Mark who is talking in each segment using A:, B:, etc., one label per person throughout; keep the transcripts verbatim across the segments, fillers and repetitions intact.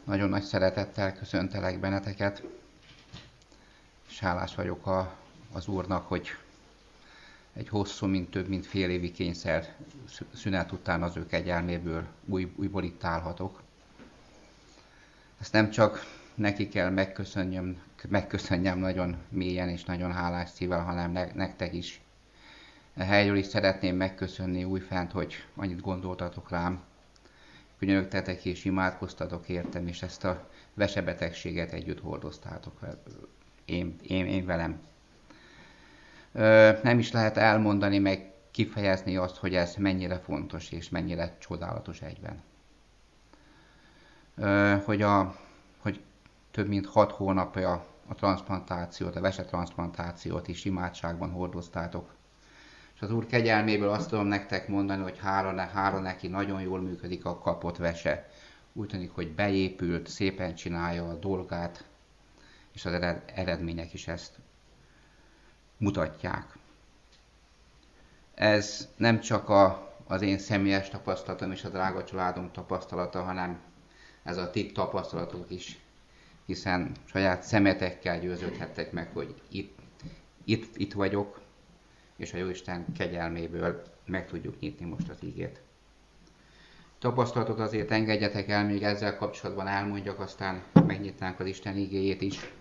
A: Nagyon nagy szeretettel köszöntelek benneteket, és hálás vagyok a, az Úrnak, hogy egy hosszú, mint több mint fél évi kényszer szünet után az ő kegyelméből új, újból itt állhatok. Ezt nem csak neki kell megköszönjem, megköszönjem nagyon mélyen és nagyon hálás szívvel, hanem ne, nektek is. A helyről is szeretném megköszönni újfent, hogy annyit gondoltatok rám, könyörögtetek és imádkoztatok értem, és ezt a vesebetegséget együtt hordoztátok én, én, én velem. Ö, nem is lehet elmondani, meg kifejezni azt, hogy ez mennyire fontos és mennyire csodálatos egyben. Ö, hogy, a, hogy több mint hat hónapja a transzplantációt, a vesetranszplantációt is imádságban hordoztátok. És az Úr kegyelméből azt tudom nektek mondani, hogy hála, hála neki nagyon jól működik a kapott vese. Úgy tűnik, hogy beépült, szépen csinálja a dolgát, és az eredmények is ezt mutatják. Ez nem csak a, az én személyes tapasztalatom és a drága családom tapasztalata, hanem ez a ti tapasztalatok is, hiszen saját szemetekkel győződhettek meg, hogy itt, itt, itt vagyok, és a Jóisten kegyelméből meg tudjuk nyitni most az ígét. Tapasztalatot azért engedjetek el, még ezzel kapcsolatban elmondjak, aztán megnyitnánk az Isten ígéjét is.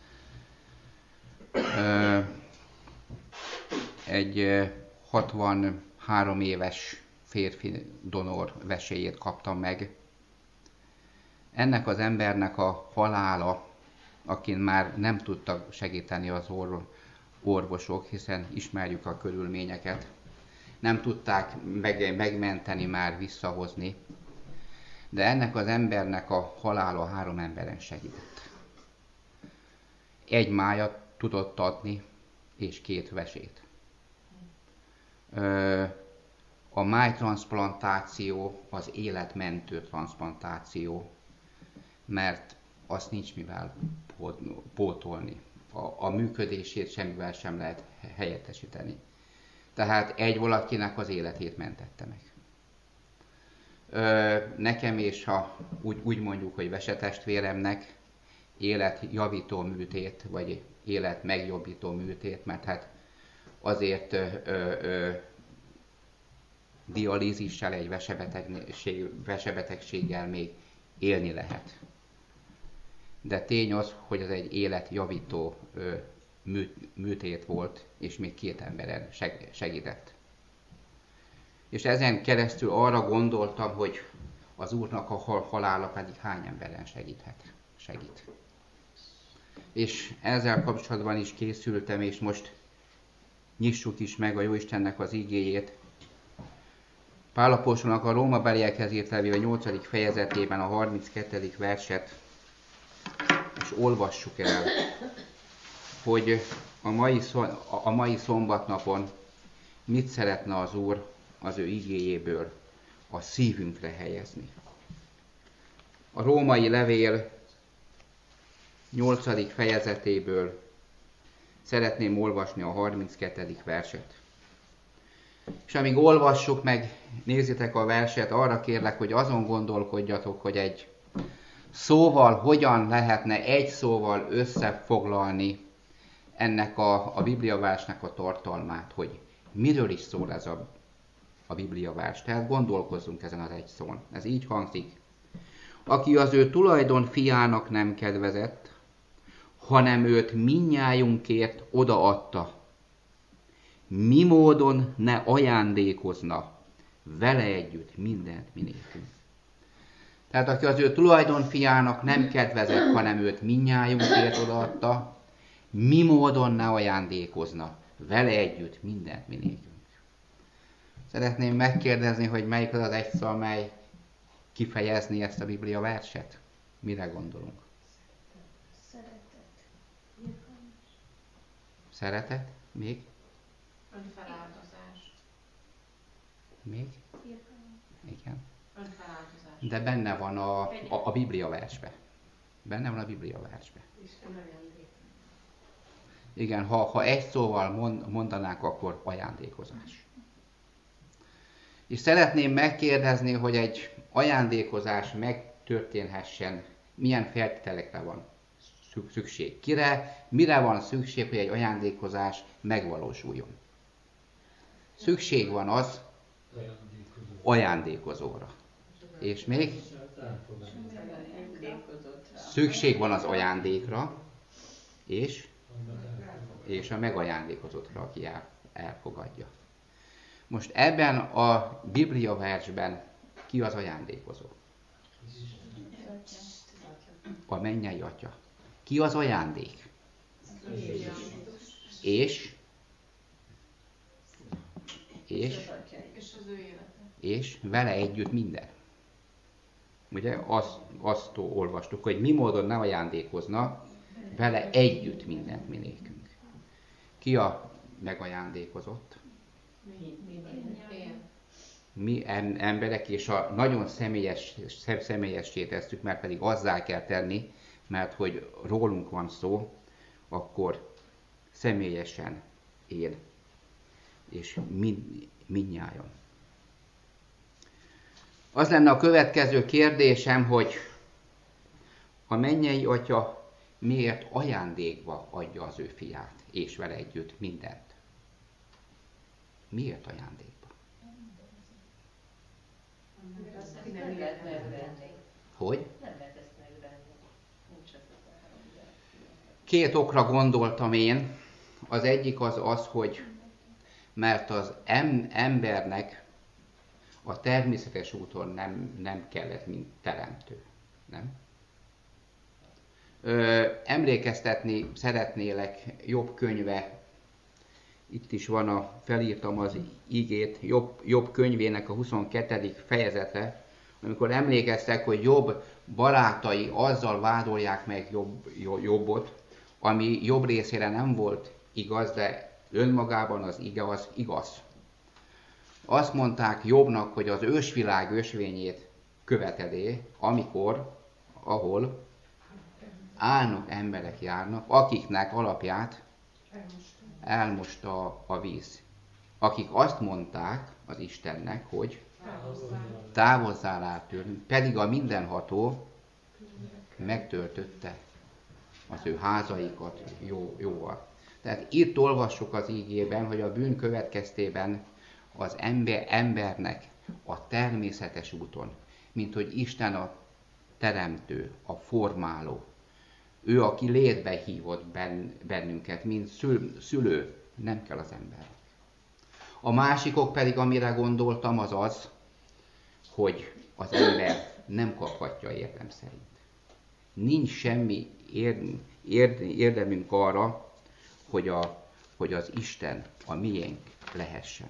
A: Egy hatvanhárom éves férfi donor veséjét kaptam meg. Ennek az embernek a halála, akin már nem tudtak segíteni az orvosok, hiszen ismerjük a körülményeket, nem tudták meg, megmenteni, már visszahozni, de ennek az embernek a halála három emberen segített. Egy májat tudott adni, és két vesét. A májtranszplantáció az életmentő transzplantáció, mert azt nincs mivel pótolni. A, a működését semmivel sem lehet helyettesíteni. Tehát egy valakinek az életét mentette meg. Ö, nekem és ha úgy, úgy mondjuk, hogy vesetestvéremnek életjavító műtét, vagy élet megjobbító műtét, mert hát azért ö, ö, dialízissel, egy vesebetegség, vesebetegséggel még élni lehet. De tény az, hogy ez egy életjavító ö, mű, műtét volt, és még két emberen seg, segített. És ezen keresztül arra gondoltam, hogy az Úrnak a halála pedig hány emberen segíthet, segít. És ezzel kapcsolatban is készültem, és most nyissuk is meg a Jóistennek az igéjét. Pál apostolnak a Rómabeliekhez írt levél nyolcadik fejezetében a harminckettedik verset, és olvassuk el, hogy a mai, a mai szombatnapon mit szeretne az Úr az ő igéjéből a szívünkre helyezni. A római levél nyolcadik fejezetéből szeretném olvasni a harminckettedik verset. És amíg olvassuk meg, nézzétek a verset, arra kérlek, hogy azon gondolkodjatok, hogy egy szóval hogyan lehetne egy szóval összefoglalni ennek a, a bibliaversnek a tartalmát, hogy miről is szól ez a, a bibliavers. Tehát gondolkozzunk ezen az egy szón. Ez így hangzik. Aki az ő tulajdon fiának nem kedvezett, hanem őt mindnyájunkért odaadta, mi módon ne ajándékozna vele együtt mindent mi nélkünk. Tehát aki az ő tulajdon fiának nem kedvezett, hanem őt mindnyájunkért odaadta, mi módon ne ajándékozna vele együtt mindent mi nélkünk. Szeretném megkérdezni, hogy melyik az az egy szó, mely kifejezni ezt a Biblia verset? Mire gondolunk?
B: Szeretet.
A: Szeretet? Még?
C: Önfeláldozás.
A: Még?
B: Irgalmas.
A: Igen.
C: Önfeláldozás.
A: De benne van a, a, a Biblia versbe. Benne van a Biblia versbe.
C: Isten ajándék.
A: Igen, ha, ha egy szóval mond, mondanánk, akkor ajándékozás. És szeretném megkérdezni, hogy egy ajándékozás megtörténhessen, milyen feltételekre van szükség. Kire, mire van szükség, hogy egy ajándékozás megvalósuljon. Szükség van az ajándékozóra. És még szükség van az ajándékra, és, és a megajándékozottra, aki el, elfogadja. Most ebben a Biblia versben ki az ajándékozó? A mennyei Atya. Ki az ajándék? És? És? És vele együtt minden. Ugye azt, azt olvastuk, hogy mi módon ne ajándékozna, vele együtt mindent mi nékünk. Ki a megajándékozott?
C: Mi, mi,
A: Mi emberek, és a nagyon személyes, személyessé tesszük, mert pedig azzá kell tenni, mert hogy rólunk van szó, akkor személyesen él, és mind, mindnyájan. Az lenne a következő kérdésem, hogy a mennyei Atya miért ajándékba adja az ő fiát, és vele együtt mindent? Miért ajándékba?
C: nem lehet megvenni.
A: Hogy?
C: Nem lehet ezt megvenni. Nincs ez az áram.
A: Két okra gondoltam én. Az egyik az az, hogy mert az em- embernek a természetes úton nem, nem kellett, mint teremtő. Nem? Ö, emlékeztetni szeretnélek Jobb könyve, itt is van, a, felírtam az igét, Jobb, Jobb könyvének a huszonkettedik fejezete, amikor emlékeztek, hogy Jobb barátai azzal vádolják meg Jobb, Jobbot, ami Jobb részére nem volt igaz, de önmagában az ige az igaz. Azt mondták Jobbnak, hogy az ősvilág ösvényét követelé, amikor, ahol álnok emberek járnak, akiknek alapját elmosta a víz. Akik azt mondták az Istennek, hogy távozzál át tőlünk, pedig a mindenható megtöltötte az ő házaikat jó, jóval. Tehát itt olvassuk az ígében, hogy a bűn következtében az ember, embernek a természetes úton, mint hogy Isten a teremtő, a formáló, ő, aki létbe hívott bennünket, mint szül, szülő, nem kell az ember. A másikok pedig, amire gondoltam, az az, hogy az ember nem kaphatja érdem szerint. Nincs semmi érd, érd, érdemünk arra, hogy, a, hogy az Isten a miénk lehessen.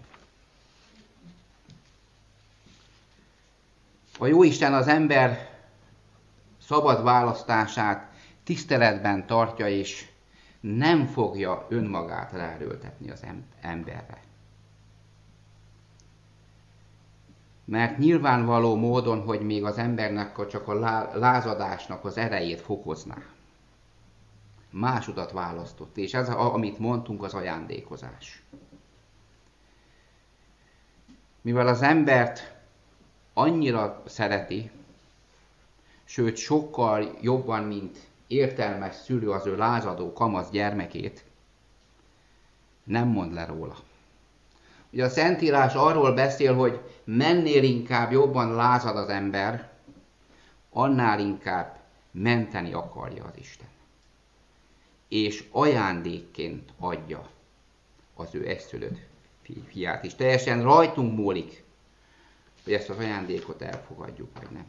A: A Jóisten az ember szabad választását tiszteletben tartja, és nem fogja önmagát ráerőltetni az emberre. Mert nyilvánvaló módon, hogy még az embernek csak a lázadásnak az erejét fokozná. Más utat választott, és ez, amit mondtunk, az ajándékozás. Mivel az embert annyira szereti, sőt sokkal jobban, mint értelmes szülő az ő lázadó kamasz gyermekét, nem mond le róla. Ugye a Szentírás arról beszél, hogy mennél inkább jobban lázad az ember, annál inkább menteni akarja az Isten. És ajándékként adja az ő egyszülött fiát is. Teljesen rajtunk múlik, hogy ezt az ajándékot elfogadjuk, vagy nem.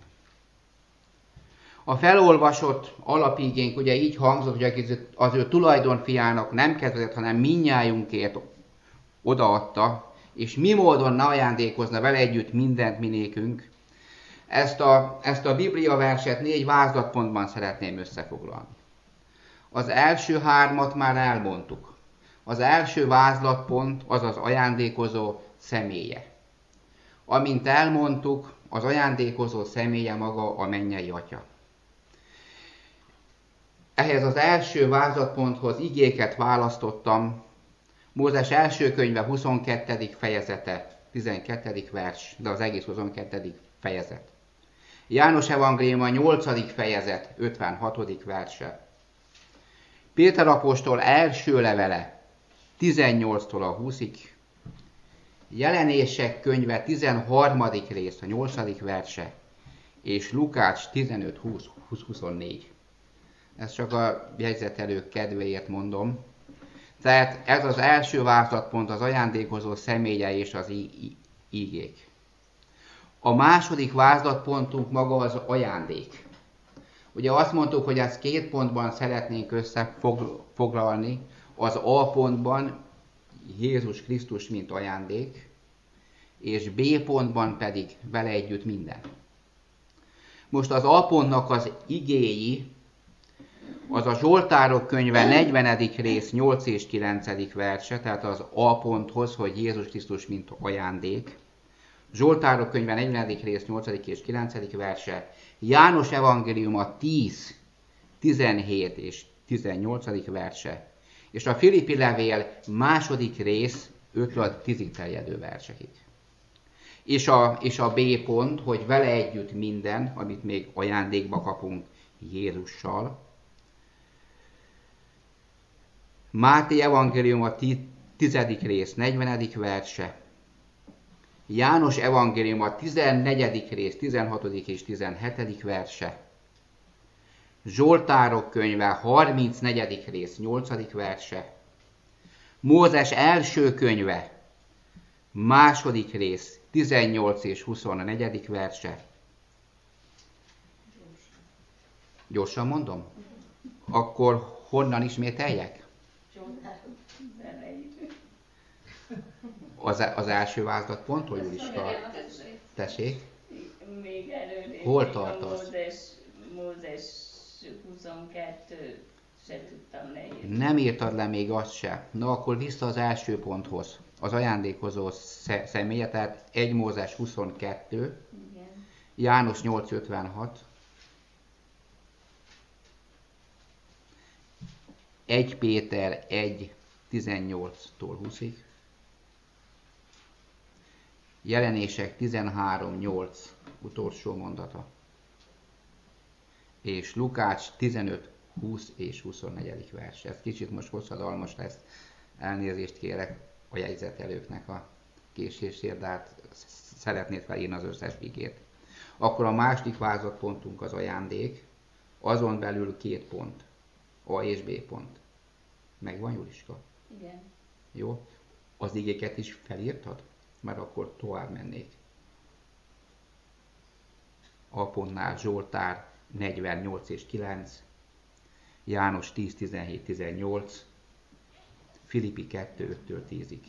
A: A felolvasott alapigénk ugye így hangzott, hogy az ő tulajdonfiának nem kedvezett, hanem mindnyájunkért odaadta, és mi módon ne ajándékozna vele együtt mindent mi nékünk. Ezt a, ezt a Biblia verset négy vázlatpontban szeretném összefoglalni. Az első hármat már elmondtuk. Az első vázlatpont az az ajándékozó személye. Amint elmondtuk, az ajándékozó személye maga a mennyei Atya. Ehhez az első vázlatponthoz igéket választottam. Mózes első könyve huszonkettedik fejezete, tizenkettedik vers, de az egész huszonkettedik fejezet. János evangélium a nyolcadik fejezet, ötvenhatodik verse. Péter apostol első levele, tizennyolctól a huszig. Jelenések könyve tizenharmadik rész, a nyolcadik verse. És Lukács tizenöt húsz huszonnégy. Ezt csak a jegyzetelők kedvéért mondom. Tehát ez az első vázlatpont, az ajándékozó személye és az ígék. A második vázlatpontunk maga az ajándék. Ugye azt mondtuk, hogy ezt két pontban szeretnénk összefoglalni. Az A pontban Jézus Krisztus, mint ajándék, és B pontban pedig vele együtt minden. Most az A pontnak az igéi, az a Zsoltárok könyve negyvenedik rész, nyolc és kilencedik verse, tehát az A ponthoz, hogy Jézus Krisztus, mint ajándék. Zsoltárok könyve negyvenedik rész, nyolcadik és kilencedik verse. János evangéliuma tíz, tizenhét és tizennyolcadik verse. És a Filippi levél második rész, ötről tízig terjedő versekig. És a, és a B pont, hogy vele együtt minden, amit még ajándékba kapunk Jézussal. Máté evangélium a tizedik rész, negyvenedik verse. János evangélium a tizennegyedik rész, tizenhatodik és tizenhetedik verse. Zsoltárok könyve harmincnegyedik rész, nyolcadik verse. Mózes első könyve, második rész, tizennyolc és huszonnegyedik verse. Gyorsan mondom? Akkor honnan ismételjek? Az, az első vázlatpont, hogy Juliska? Tessék?
C: Még előrébb.
A: Hol tartasz?
C: Mózes, Mózes huszonkettő, se tudtam leírni.
A: Nem írtad le még azt se. Na akkor vissza az első ponthoz. Az ajándékozó személye, tehát egy Mózes huszonkettő,
C: Igen.
A: János nyolc ötvenhat, egy Péter egy tizennyolctól húszig, Jelenések tizenhárom nyolc utolsó mondata, és Lukács tizenöt húsz és huszonnegyedik vers. Ez kicsit most hosszadalmas lesz, elnézést kérek a jegyzetelőknek a késésért, de hát szeretnéd felírni az összes igét. Akkor a második vázlatpontunk az ajándék, azon belül két pont, A és B pont. Megvan, Juliska?
C: Igen.
A: Jó. Az igéket is felírtad? Mert akkor tovább mennék. A pontnál Zsoltár negyvennyolc és kilenc, János tíz tizenhét tizennyolc, Filippi kettő öttől tízig.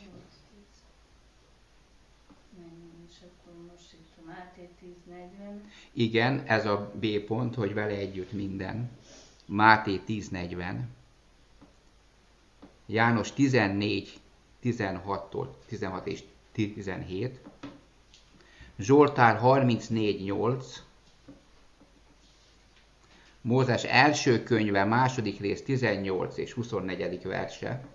C: És akkor most itt a Máté tíz negyven.
A: Igen, ez a B pont, hogy vele együtt minden. Máté tíz negyven, János tizennégy tizenhattól tizenhat és tizenhét, Zsoltár harmincnégy nyolc, Mózes első könyve, második rész tizennyolc és huszonnegyedik verse,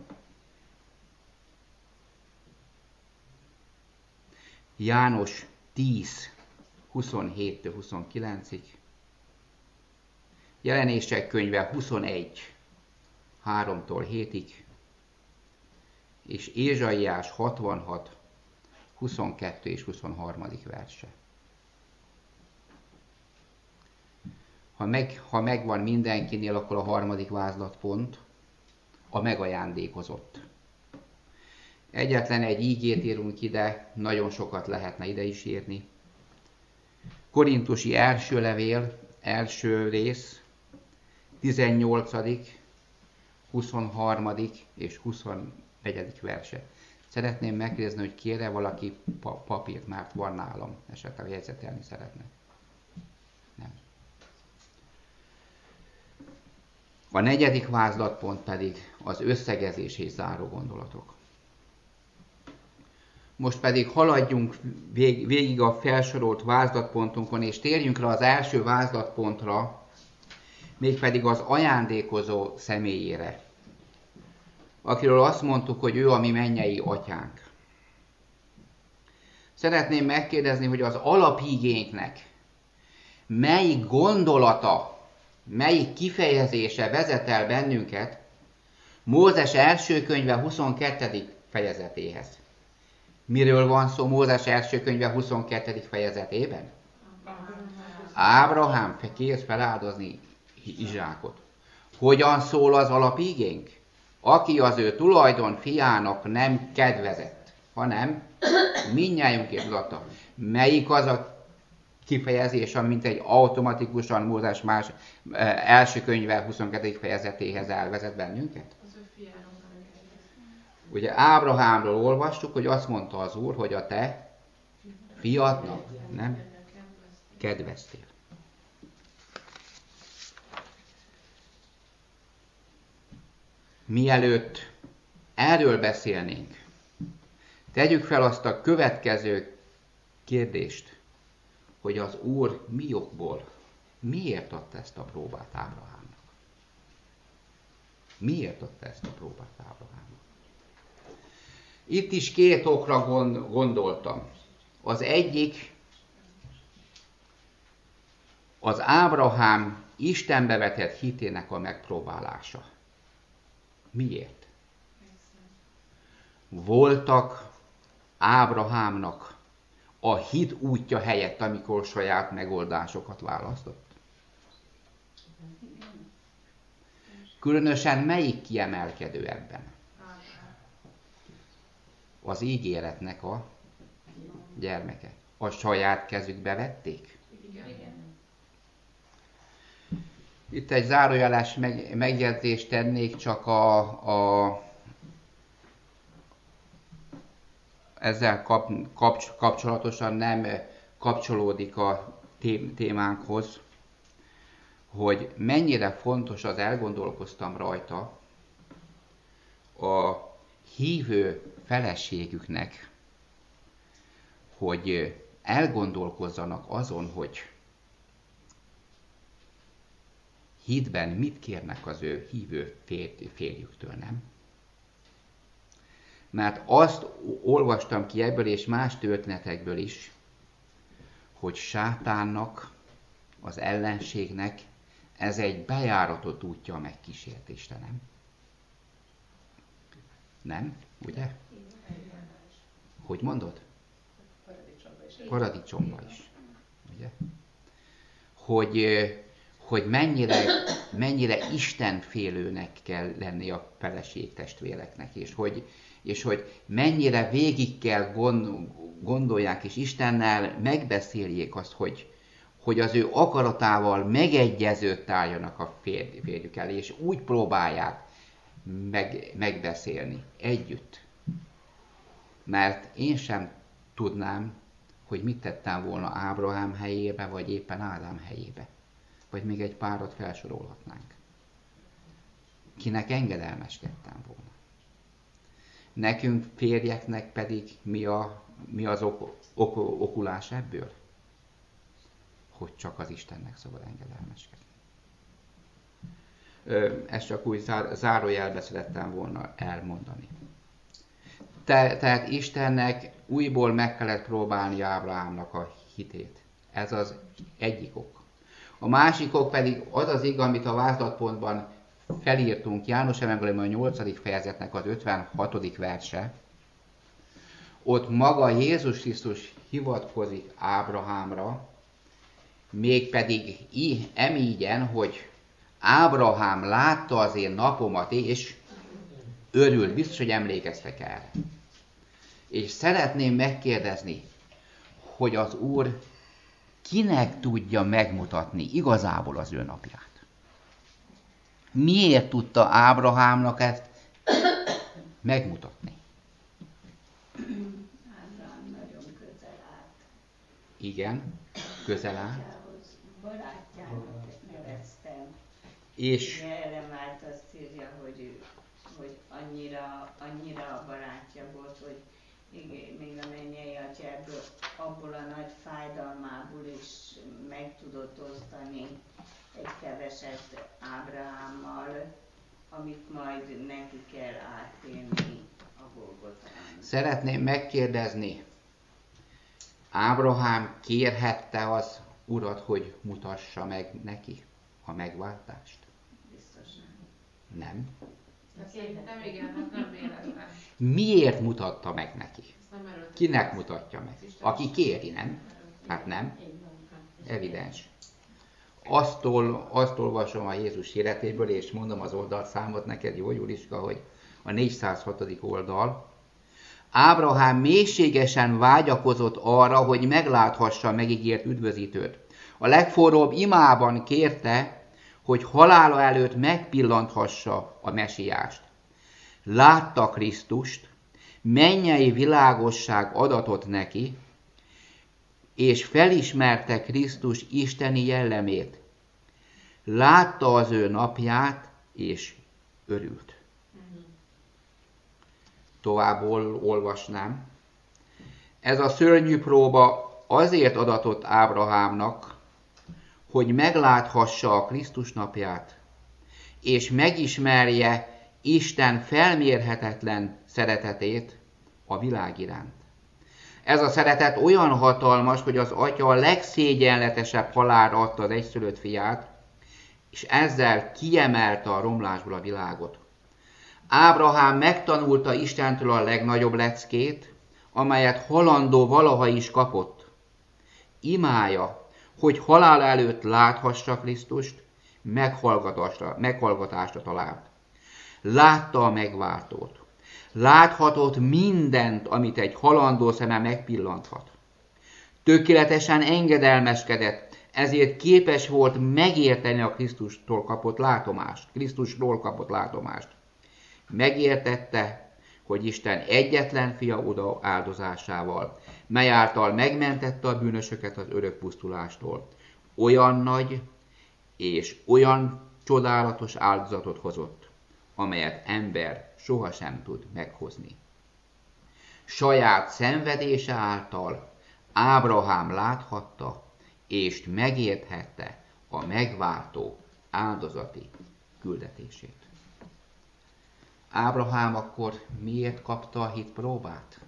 A: János tíz huszonhéttől huszonkilencig, Jelenések könyve huszonegy háromtól hétig, és Ézsaiás hatvanhat huszonkettő és huszonharmadik verse. Ha, meg, ha megvan mindenkinél, akkor a harmadik vázlatpont a megajándékozott. Egyetlen egy ígét írunk ide, nagyon sokat lehetne ide is írni. Korintusi első levél, első rész, tizennyolcadik, huszonharmadik és huszonnegyedik verse. Szeretném megkérdezni, hogy kére valaki pa- papírt, mert van nálam, esetleg jegyzetelni szeretne. Nem. A negyedik vázlatpont pedig az összegezés és záró gondolatok. Most pedig haladjunk vég, végig a felsorolt vázlatpontunkon, és térjünk rá az első vázlatpontra, mégpedig az ajándékozó személyére, akiről azt mondtuk, hogy ő a mi mennyei atyánk. Szeretném megkérdezni, hogy az alapigénknek melyik gondolata, melyik kifejezése vezet el bennünket Mózes első könyve huszonkettedik fejezetéhez. Miről van szó Mózes első könyve huszonkettedik fejezetében? Ábrahám kész feláldozni Izsákot. Hogyan szól az alapigénk? Aki az ő tulajdon fiának nem kedvezett, hanem mindnyájunkért tudatta. Melyik az a kifejezés, mint egy automatikusan Mózes más első könyve huszonkettedik fejezetéhez elvezet bennünket?
C: Az ő fiának nem kedvezett.
A: Ugye Ábrahámról olvastuk, hogy azt mondta az Úr, hogy a te fiadnak nem kedveztél. Mielőtt erről beszélnénk, tegyük fel azt a következő kérdést, hogy az Úr mi okból, miért adta ezt a próbát Ábrahámnak? Miért adta ezt a próbát Ábrahámnak? Itt is két okra gondoltam. Az egyik, az Ábrahám Istenbe vetett hitének a megpróbálása. Miért? Voltak Ábrahámnak a hit útja helyett, amikor saját megoldásokat választott. Különösen melyik kiemelkedő ebben? Az ígéretnek a gyermeke. A saját kezükbe vették? Itt egy zárójeles meg, megjegyzést tennék, csak a, a ezzel kap, kapcs, kapcsolatosan nem kapcsolódik a témánkhoz, hogy mennyire fontos, az elgondolkoztam rajta, a hívő feleségüknek, hogy elgondolkozzanak azon, hogy hitben mit kérnek az ő hívő férjüktől, nem? Mert azt olvastam ki ebből és más történetekből is, hogy sátánnak, az ellenségnek ez egy bejáratott útja a megkísértésre, nem? Nem? Ugye? Hogy mondod?
C: Paradicsomba is.
A: Paradicsomba is. Ugye? Hogy, hogy mennyire, mennyire istenfélőnek kell lenni a feleség testvéreknek, és hogy, és hogy mennyire végig kell gondolják, és Istennel megbeszéljék azt, hogy, hogy az ő akaratával megegyezőt álljanak a férj, férjük elé, és úgy próbálják meg, megbeszélni együtt. Mert én sem tudnám, hogy mit tettem volna Ábrahám helyébe, vagy éppen Ádám helyébe. Vagy még egy párat felsorolhatnánk. Kinek engedelmeskedtem volna. Nekünk férjeknek pedig mi, a, mi az ok, ok, okulás ebből? Hogy csak az Istennek szabad engedelmeskedni. Ezt csak úgy zár, zárójelbe szerettem volna elmondani. Te, tehát Istennek újból meg kellett próbálni Ábrahámnak a hitét. Ez az egyik ok. A másik ok pedig az az ig, amit a vázlatpontban felírtunk, János evangélium a nyolcadik fejezetnek az ötvenhatodik verse. Ott maga Jézus Krisztus hivatkozik Ábrahámra, mégpedig í, emígyen, hogy Ábrahám látta az én napomat, és örült. Biztos, hogy emlékeztek erre. És szeretném megkérdezni, hogy az Úr kinek tudja megmutatni igazából az ő napját? Miért tudta Ábrahámnak ezt megmutatni?
B: Ábrahám nagyon közel állt.
A: Igen, közel állt.
B: Barátjának neveztem.
A: És
B: ugye Elemált azt írja, hogy, hogy annyira, annyira a barátja volt, hogy még, még a mennyei atya ebből, abból a nagy fájdalmából is meg tudott osztani egy keveset Ábrahámmal, amit majd neki kell átélni a Golgotán.
A: Szeretném megkérdezni, Ábrahám kérhette az Urat, hogy mutassa meg neki a megváltást?
B: Biztos nem.
A: Nem.
C: Szerintem igen, hát nem véletlen.
A: Miért mutatta meg neki?
C: Ezt nem erőltetik.
A: Kinek mutatja meg? Aki kéri, nem? Hát nem. Evidens. Azt, ol, azt olvasom a Jézus életéből, és mondom az oldalszámot neked, jó Juliska, hogy a négyszázhatodik oldal. Ábrahám mélységesen vágyakozott arra, hogy megláthassa a megígért üdvözítőt. A legforróbb imában kérte, hogy halála előtt megpillanthassa a mesiást. Látta Krisztust, mennyei világosság adatott neki, és felismerte Krisztus isteni jellemét. Látta az ő napját, és örült. Továbbból olvasnám. Ez a szörnyű próba azért adatott Ábrahámnak, hogy megláthassa a Krisztus napját, és megismerje Isten felmérhetetlen szeretetét a világ iránt. Ez a szeretet olyan hatalmas, hogy az atya a legszégyenletesebb halálra adta az egyszülött fiát, és ezzel kiemelte a romlásból a világot. Ábrahám megtanulta Istentől a legnagyobb leckét, amelyet halandó valaha is kapott. Imája, hogy halál előtt láthassa Krisztust, meghallgatásra, meghallgatásra talált. Látta a megváltót. Láthatott mindent, amit egy halandó szeme megpillanthat. Tökéletesen engedelmeskedett, ezért képes volt megérteni a Krisztustól kapott látomást, Krisztusról kapott látomást. Megértette, hogy Isten egyetlen fia oda áldozásával, mely által megmentette a bűnösöket az örök pusztulástól, olyan nagy és olyan csodálatos áldozatot hozott, amelyet ember sohasem tud meghozni. Saját szenvedése által Ábrahám láthatta és megérthette a megváltó áldozati küldetését. Ábrahám akkor miért kapta a hit próbát?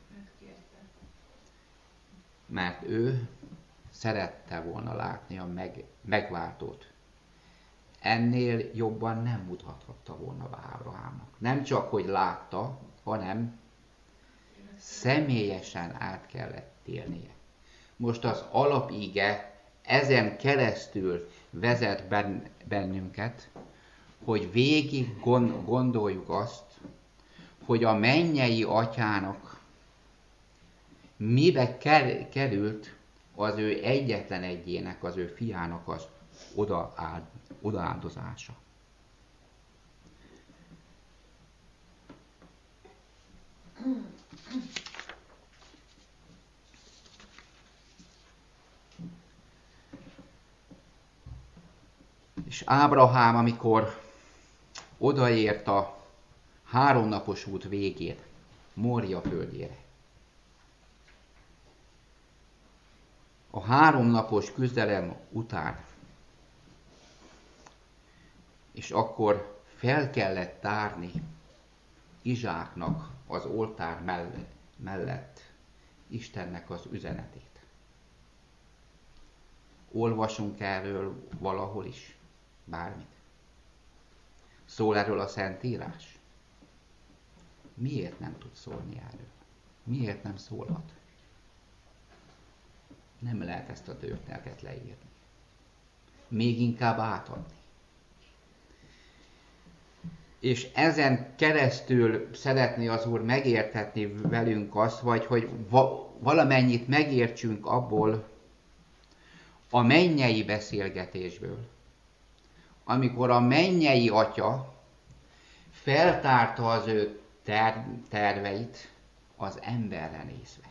A: Mert ő szerette volna látni a meg, megváltót. Ennél jobban nem mutathatta volna be Ábrahámnak. Nem csak, hogy látta, hanem személyesen át kellett élnie. Most az alapíge ezen keresztül vezet bennünket, hogy végig gondoljuk azt, hogy a mennyei atyának mibe került az ő egyetlen egyének, az ő fiának az odaáld, odaáldozása. És Ábrahám, amikor odaért a háromnapos út végén, Mória földjére, a háromnapos küzdelem után, és akkor fel kellett tárni Izsáknak az oltár mellett Istennek az üzenetét. Olvasunk erről valahol is bármit. Szól erről a Szentírás? Miért nem tud szólni erről? Miért nem szólhat? Nem lehet ezt a történetet leírni. Még inkább átadni. És ezen keresztül szeretné az Úr megértetni velünk azt, vagy hogy va- valamennyit megértsünk abból a mennyei beszélgetésből, amikor a mennyei Atya feltárta az ő ter- terveit az emberre nézve.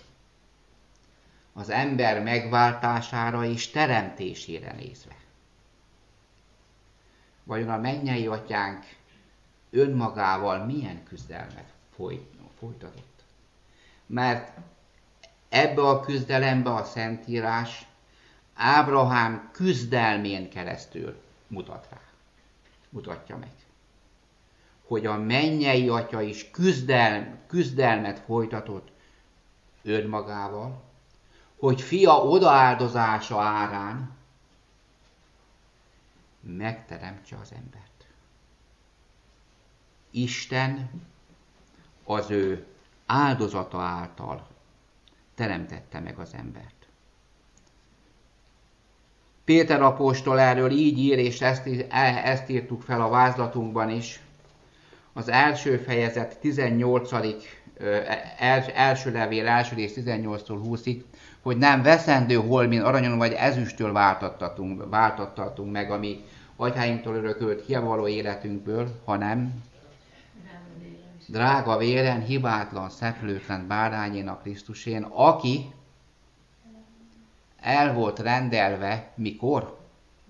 A: Az ember megváltására és teremtésére nézve. Vajon a mennyei Atyánk önmagával milyen küzdelmet folytatott? Mert ebbe a küzdelembe a Szentírás Ábrahám küzdelmén keresztül mutat rá. Mutatja meg. Hogy a mennyei Atya is küzdelm, küzdelmet folytatott önmagával, hogy fia odaáldozása árán megteremtse az embert. Isten az ő áldozata által teremtette meg az embert. Péter apostol erről így ír, és ezt, ezt írtuk fel a vázlatunkban is, az első fejezet tizennyolcadik első levél, első rész tizennyolctól húszig, hogy nem veszendő holmin, aranyon vagy ezüsttől váltattatunk, váltattatunk meg, ami atyáinktól örökölt hiavaló életünkből, hanem drága véren, hibátlan, szeplőtlen bárányénak Krisztusén, aki el volt rendelve, mikor?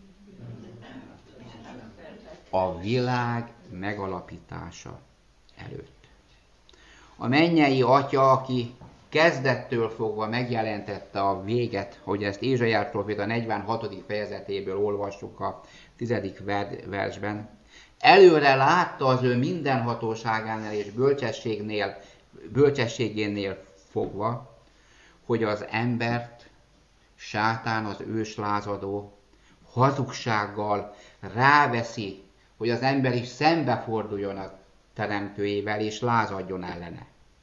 A: A világ megalapítása előtt. A mennyei Atya, aki kezdettől fogva megjelentette a véget, hogy ezt Ézsaiás próféta negyvenhatodik fejezetéből olvassuk a tizedik versben, előre látta az ő mindenhatóságánál és bölcsességnél, bölcsességénél fogva, hogy az embert sátán, az őslázadó hazugsággal ráveszi, hogy az ember is szembeforduljon a teremtőjével és lázadjon ellene.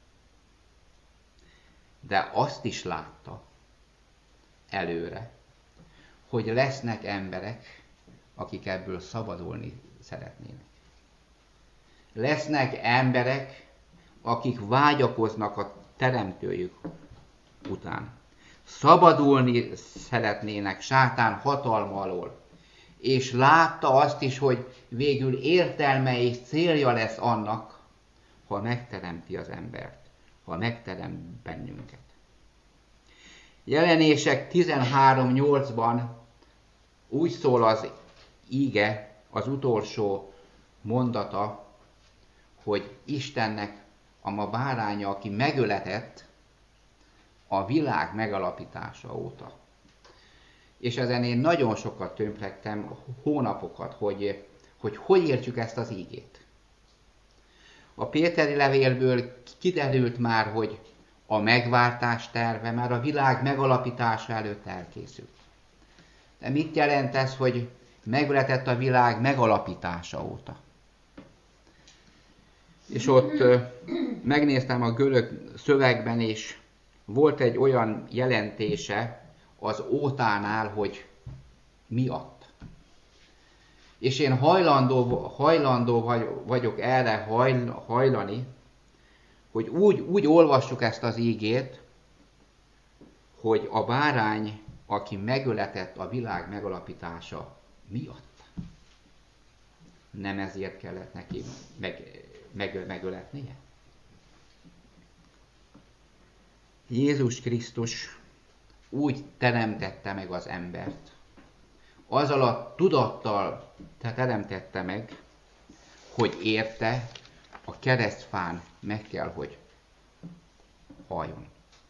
A: De azt is látta előre, hogy lesznek emberek, akik ebből szabadulni szeretnének. Lesznek emberek, akik vágyakoznak a teremtőjük után. Szabadulni szeretnének sátán hatalma alól. És látta azt is, hogy végül értelme és célja lesz annak, ha megteremti az embert, ha megteremt bennünket. Jelenések tizenhárom nyolcban úgy szól az íge, az utolsó mondata, hogy Istennek a ma báránya, aki megöletett a világ megalapítása óta. És ezen én nagyon sokat tömpregtem, hónapokat, hogy, hogy hogy értjük ezt az ígét. A Péteri levélből kiderült már, hogy a megváltás terve már a világ megalapítása előtt elkészült. De mit jelent ez, hogy megöletett a világ megalapítása óta? És ott megnéztem a görög szövegben, és volt egy olyan jelentése az ótánál, hogy miatt. És én hajlandó, hajlandó vagyok erre hajl, hajlani, hogy úgy, úgy olvassuk ezt az ígét, hogy a bárány, aki megöletett a világ megalapítása miatt. Nem ezért kellett neki meg, meg, megöletnie? Jézus Krisztus úgy teremtette meg az embert, azzal a tudattal teremtette meg, hogy érte a keresztfán meg kell, hogy halljon.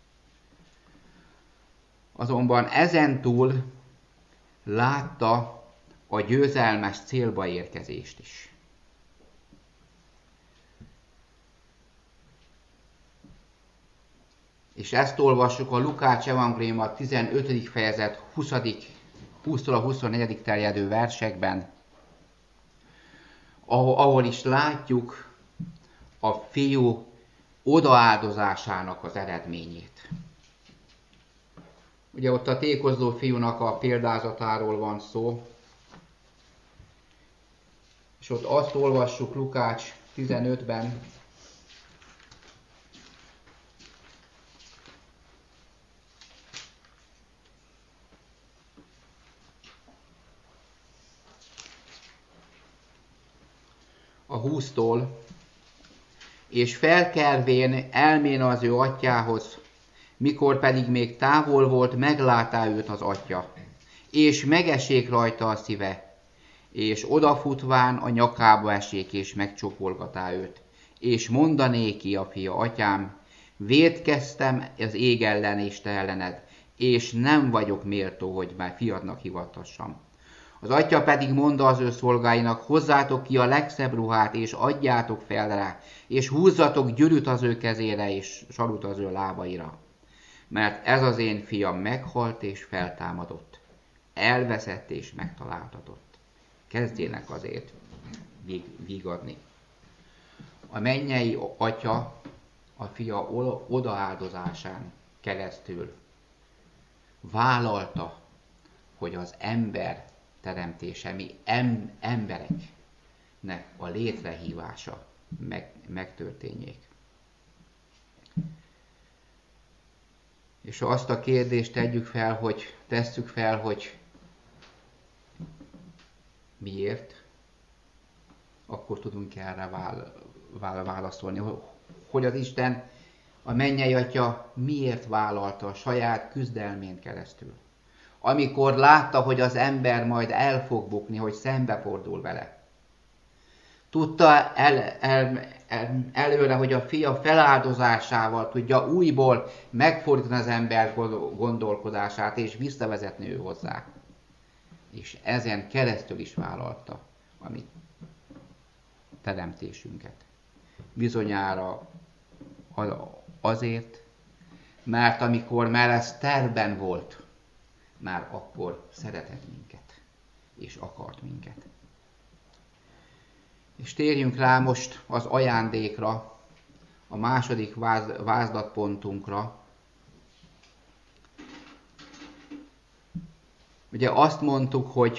A: Azonban ezentúl látta a győzelmes célba érkezést is. És ezt olvassuk a Lukács evangélium a tizenötödik fejezet húsztól a huszonnegyedik terjedő versekben, ahol, ahol is látjuk a fiú odaáldozásának az eredményét. Ugye ott a tékozló fiúnak a példázatáról van szó, és ott azt olvassuk Lukács tizenötben, a húsztól, és felkelvén elmén az ő atyához, mikor pedig még távol volt, meglátá őt az atya, és megesék rajta a szíve, és odafutván a nyakába esék, és megcsókolgatá őt, és mondanéki a fia, atyám, vétkeztem az ég ellen és te ellened, és nem vagyok méltó, hogy már fiadnak hivatassam. Az atya pedig mondta az ő szolgáinak, hozzátok ki a legszebb ruhát, és adjátok fel rá, és húzzatok gyűrűt az ő kezére, és sarut az ő lábaira. mert ez az én fiam meghalt és feltámadott, elveszett és megtaláltatott. Kezdjenek azért vigadni. A mennyei atya a fia odaáldozásán keresztül vállalta, hogy az ember teremtése, mi em, embereknek a létrehívása meg, megtörténjék. És azt a kérdést tegyük fel, hogy tesszük fel, hogy miért, akkor tudunk erre vál, vál, válaszolni, hogy az Isten, a mennyei atya miért vállalta a saját küzdelmén keresztül. Amikor látta, hogy az ember majd el fog bukni, hogy szembefordul vele. Tudta el, el, el, előre, hogy a fia feláldozásával tudja újból megfordítani az ember gondolkodását, és visszavezetni ő hozzá. És ezen keresztül is vállalta a mi teremtésünket. Bizonyára azért, mert amikor már ez tervben volt, már akkor szeretett minket, és akart minket. És térjünk rá most az ajándékra, a második váz, vázlatpontunkra. Ugye azt mondtuk, hogy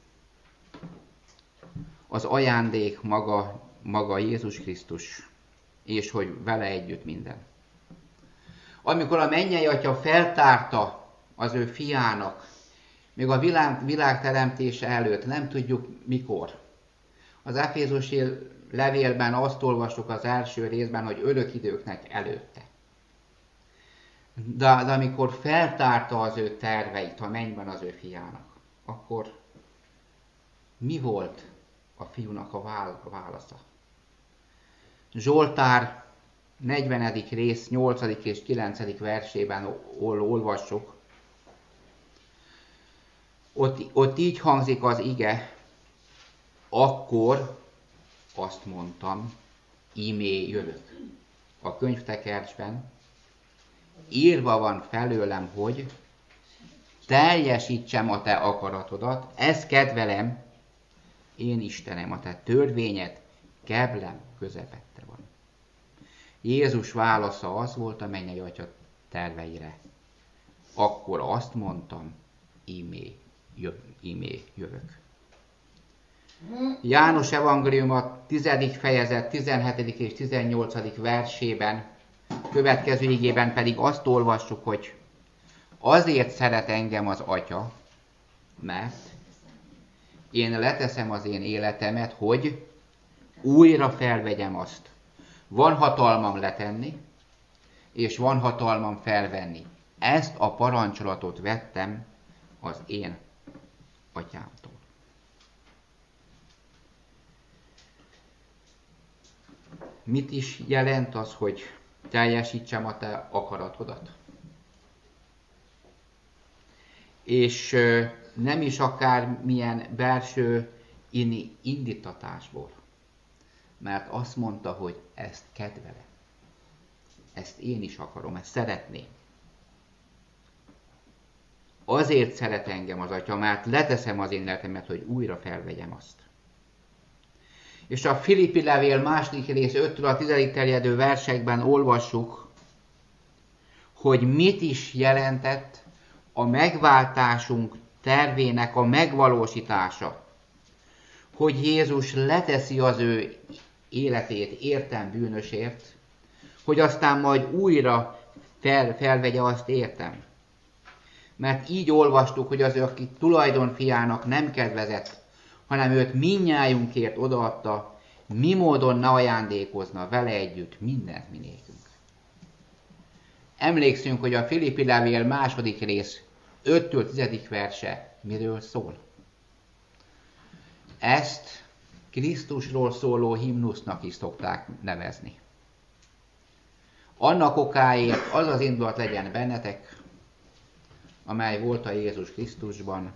A: az ajándék maga, maga Jézus Krisztus, és hogy vele együtt minden. Amikor a mennyei atya feltárta az ő fiának, még a világ, világ teremtése előtt, nem tudjuk mikor. Az Efézusi levélben azt olvastuk az első részben, hogy örök időknek előtte. De, de amikor feltárta az ő terveit a mennyben az ő fiának, akkor mi volt a fiúnak a válasza? Zsoltár negyvenedik rész, nyolcadik és kilencedik versében olvassuk. Ott, ott így hangzik az ige, akkor azt mondtam, ímé jövök. A könyvtekercsben írva van felőlem, hogy teljesítsem a te akaratodat, ezt kedvelem, én Istenem, a te törvényed keblem közepette van. Jézus válasza az volt a mennyei atya terveire. Akkor azt mondtam, ímé, jöv, ímé jövök. János evangélium a tizedik fejezet tizenhetedik és tizennyolcadik versében, következő igében pedig azt olvassuk, hogy azért szeret engem az atya, mert én leteszem az én életemet, hogy újra felvegyem azt. Van hatalmam letenni, és van hatalmam felvenni. Ezt a parancsolatot vettem az én atyámtól. Mit is jelent az, hogy teljesítsem a te akaratodat? És nem is akár milyen belső indítatásból. Mert azt mondta, hogy ezt kedvelem. Ezt én is akarom, ezt szeretném. Azért szeret engem az atya, mert leteszem az én életemet, hogy újra felvegyem azt. És a Filippi levél második rész öttől a tizedik terjedő versekben olvassuk, hogy mit is jelentett a megváltásunk tervének a megvalósítása. Hogy Jézus leteszi az ő életét értem bűnösért, hogy aztán majd újra fel, felvegye azt értem. Mert így olvastuk, hogy az, aki tulajdonfiának nem kedvezett, hanem őt mindnyájunkért odaadta, mi módon ne ajándékozna vele együtt mindent mi nékünk. Emlékszünk, hogy a Filippi levél második rész öttől tizedik verse miről szól. Ezt Krisztusról szóló himnusznak is szokták nevezni. Annak okáért az az indulat legyen bennetek, amely volt a Jézus Krisztusban,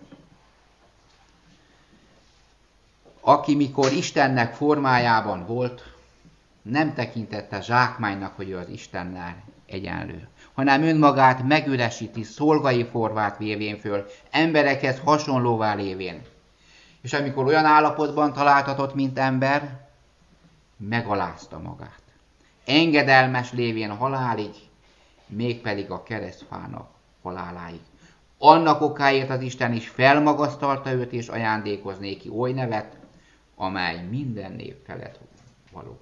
A: aki mikor Istennek formájában volt, nem tekintette zsákmánynak, hogy ő az Istennel egyenlő, hanem önmagát megüresíti szolgai formát vévén föl, emberekhez hasonlóvá lévén. És amikor olyan állapotban találtatott, mint ember, megalázta magát. Engedelmes lévén halálig, mégpedig a keresztfának haláláig. Annak okáért az Isten is felmagasztalta őt, és ajándékoz néki oly nevet, amely minden név felett való.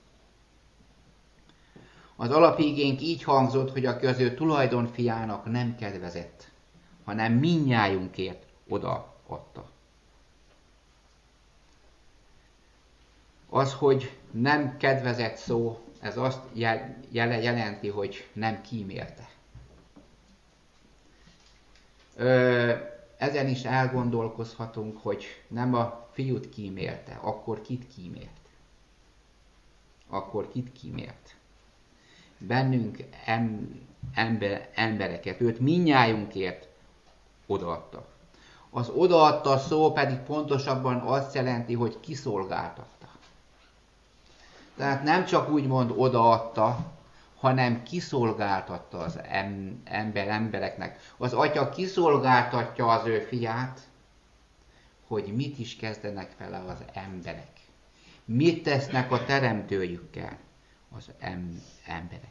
A: Az alapigénk így hangzott, hogy a köző tulajdonfiának nem kedvezett, hanem mindnyájunkért odaadta. Az, hogy nem kedvezett szó, ez azt jelenti, hogy nem kímélte. Ö, ezen is elgondolkozhatunk, hogy nem a fiút kímélte, akkor kit kímélt? Akkor kit kímélt? Bennünk em, ember, embereket, őt mindnyájunkért odaadta. Az odaadta szó pedig pontosabban azt jelenti, hogy kiszolgáltatta. Tehát nem csak úgymond odaadta, hanem kiszolgáltatta az ember, embereknek. Az atya kiszolgáltatja az ő fiát, hogy mit is kezdenek vele az emberek. Mit tesznek a teremtőjükkel az em- emberek.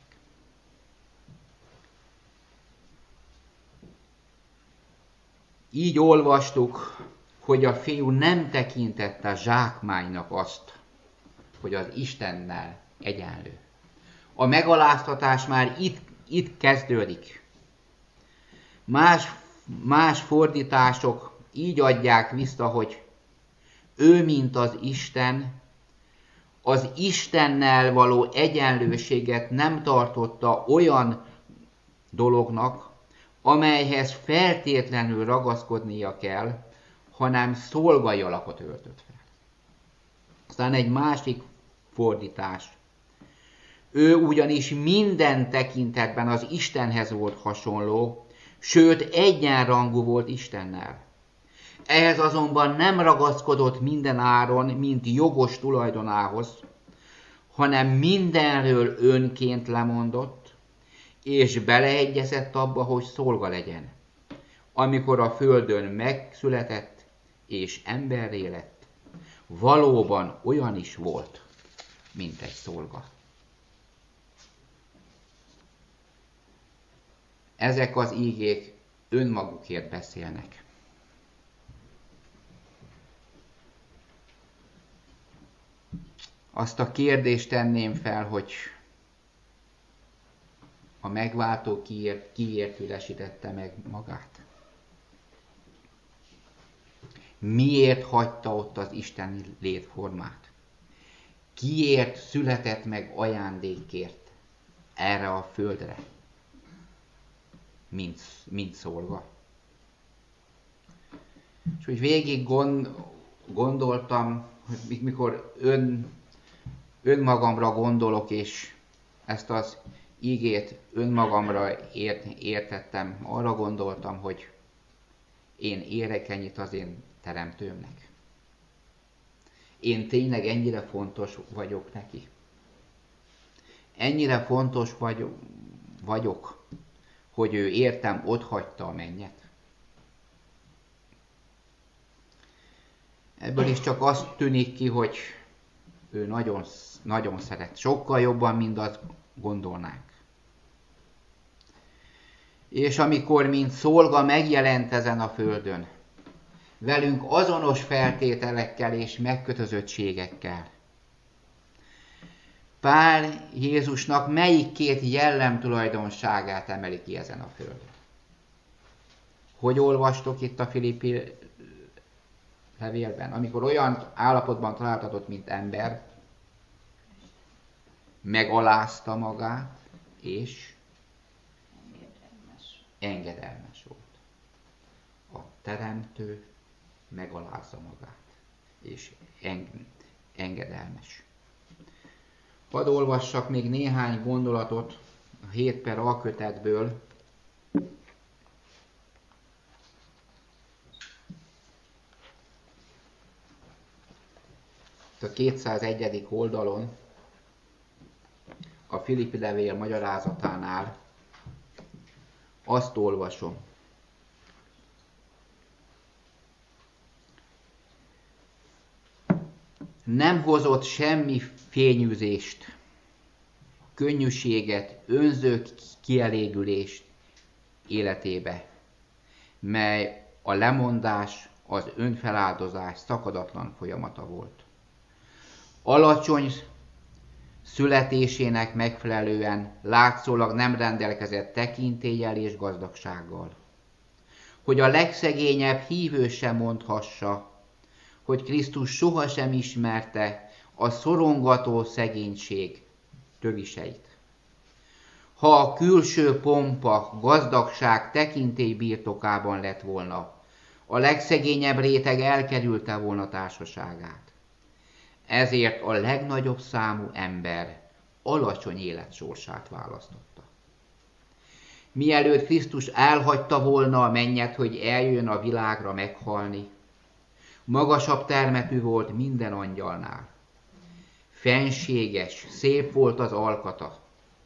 A: Így olvastuk, hogy a fiú nem tekintette zsákmánynak azt, hogy az Istennel egyenlő. A megaláztatás már itt, itt kezdődik. Más, más fordítások így adják vissza, hogy ő, mint az Isten, az Istennel való egyenlőséget nem tartotta olyan dolognak, amelyhez feltétlenül ragaszkodnia kell, hanem szolgai alakot öltött fel. Aztán egy másik fordítás. Ő ugyanis minden tekintetben az Istenhez volt hasonló, sőt egyenrangú volt Istennel. Ehhez azonban nem ragaszkodott minden áron, mint jogos tulajdonához, hanem mindenről önként lemondott, és beleegyezett abba, hogy szolga legyen. Amikor a földön megszületett, és emberré lett, valóban olyan is volt, mint egy szolga. Ezek az ígék önmagukért beszélnek. Azt a kérdést tenném fel, hogy a megváltó kiért, kiért üresítette meg magát? Miért hagyta ott az isteni létformát? Kiért született meg ajándékért erre a földre, mint, mint szolga? És hogy végig gond, gondoltam, hogy mikor ön, önmagamra gondolok, és ezt az ígét önmagamra ért, értettem, arra gondoltam, hogy én érek ennyit az én teremtőmnek. Én tényleg ennyire fontos vagyok neki. Ennyire fontos vagyok, vagyok hogy ő értem otthagyta a mennyet. Ebből is csak azt tűnik ki, hogy ő nagyon, nagyon szeret. Sokkal jobban, mint azt gondolnánk. És amikor, mint szolga megjelent ezen a földön, velünk azonos feltételekkel és megkötözöttségekkel, Pál Jézusnak melyik két jellemtulajdonságát emeli ki ezen a földön? Hogy olvastok itt a Filippi levélben? Amikor olyan állapotban találtatott, mint ember, megalázta magát, és
B: Engedelmes.
A: engedelmes volt. A teremtő megalázza magát, és en- engedelmes. Hadd olvassak még néhány gondolatot a hét per alkötetből. A kétszázegyedik oldalon a Filippi levél magyarázatánál azt olvasom. Nem hozott semmi fényűzést, könnyűséget, önző kielégülést életébe, mely a lemondás, az önfeláldozás szakadatlan folyamata volt. Alacsony születésének megfelelően látszólag nem rendelkezett tekintéllyel és gazdagsággal. Hogy a legszegényebb hívő sem mondhassa, hogy Krisztus sohasem ismerte a szorongató szegénység töviseit. Ha a külső pompa, gazdagság tekintély birtokában lett volna, a legszegényebb réteg elkerülte volna társaságát. Ezért a legnagyobb számú ember alacsony életsorsát választotta. Mielőtt Krisztus elhagyta volna a mennyet, hogy eljön a világra meghalni, magasabb termetű volt minden angyalnál. Fenséges, szép volt az alkata.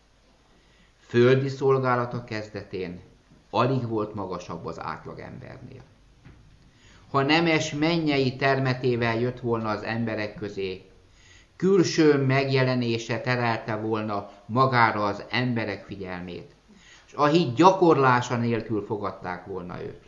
A: Földi szolgálata kezdetén alig volt magasabb az átlagembernél. Ha nemes mennyei termetével jött volna az emberek közé, külső megjelenése terelte volna magára az emberek figyelmét, és a hit gyakorlása nélkül fogadták volna őt.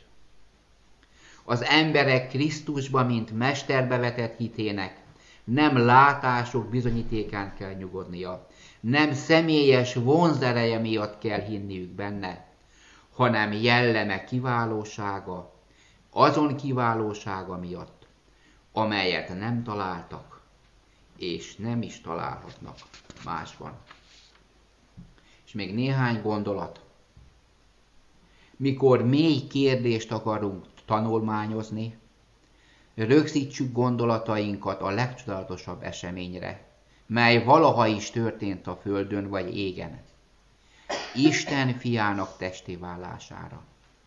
A: Az emberek Krisztusba, mint mesterbe vetett hitének nem látások bizonyítékán kell nyugodnia, nem személyes vonzereje miatt kell hinniük benne, hanem jelleme kiválósága, azon kiválósága miatt, amelyet nem találtak, és nem is találhatnak másban. És még néhány gondolat. Mikor mély kérdést akarunk tanulmányozni, rögzítsük gondolatainkat a legcsodálatosabb eseményre, mely valaha is történt a földön vagy égen. Isten fiának testé válására.